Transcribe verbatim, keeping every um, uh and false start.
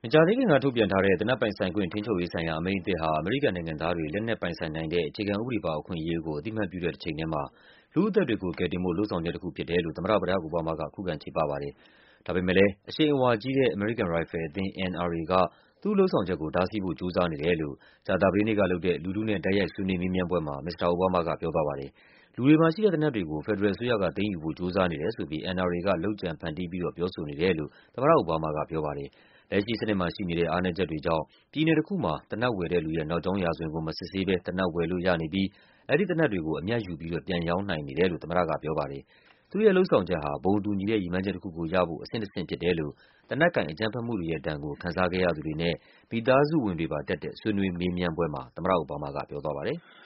ကြာသေးခင်ကထုတ်ပြန်ထားတဲ့ သေနတ်ပိုင်ဆိုင်ခွင့် ထိန်းချုပ်ရေးဆိုင်ရာ အမိန့်အသစ်ဟာ အမေရိကန်နိုင်ငံသားတွေ လက်နက်ပိုင်ဆိုင်နိုင်တဲ့ အခြေခံဥပဒေပါ အခွင့်အရေးကို အသိအမှတ်ပြုတဲ့တချိန်ထဲမှာ လူ့အသက်တွေကို ကယ်တင်ဖို့ လုပ်ဆောင်ချက်တခုဖြစ်တယ်လို့ သမ္မတ Barack Obama က ခုခံချေပပါတယ်။ ဒါပေမယ့်လည်း အရှိန်အဝါကြီးတဲ့ အမေရိကန်ရိုင်ဖယ်အသင်း N R A က သူ့လုပ်ဆောင်ချက်ကို တားဆီးဖို့ ကြိုးစားနေတယ်လို့ ကြာသပတေးနေ့ကလုပ်တဲ့ လူထုနဲ့ တိုက်ရိုက် ဆွေးနွေးမေးမြန်းပွဲမှာ မစ္စတာ အိုဘားမားက ပြောသွားပါတယ်။ လူတွေမှာရှိတဲ့ သေနတ်တွေကို ဖက်ဒရယ်အစိုးရက သိမ်းယူဖို့ ကြိုးစားနေတယ်ဆိုပြီး N R A က လုပ်ကြံဖန်တီးပြီးတော့ ပြောဆိုနေတယ်လို့ သမ္မတအိုဘားမားက ပြောပါတယ်။ လက်ရှိစနစ်မှာရှိနေတဲ့ အားနည်းချက်တွေကြောင့် ပြည်နယ်တခုမှာ သေနတ်ဝယ်တဲ့လူရဲ့ နောက်ကြောင်းရာဇဝင်ကို မစစ်ဆေးဘဲ သေနတ်ဝယ်လို့ရနေပြီး အဲဒီသေနတ်တွေကို အမြတ်ယူပြီးတော့ ပြန်ရောင်းနိုင်နေတယ်လို့ သမ္မတကပြောပါတယ်။ သူ့ရဲ့လုပ်ဆောင်ချက်ဟာ ဘုံတူညီတဲ့ ရည်မှန်းချက်တခုကိုရဖို့ အဆင့်တဆင့်ဖြစ်တယ်လို့ သေနတ်ကိုင် အကြမ်းဖက်မှုတွေရဲ့ဒဏ်ကို ခံစားခဲ့ရသူတွေနဲ့ မိသားစုဝင်တွေပါတက်တဲ့ ဆွေးနွေးမေးမြန်းပွဲမှာ သမ္မတအိုဘားမားက ပြောသွားပါတယ်။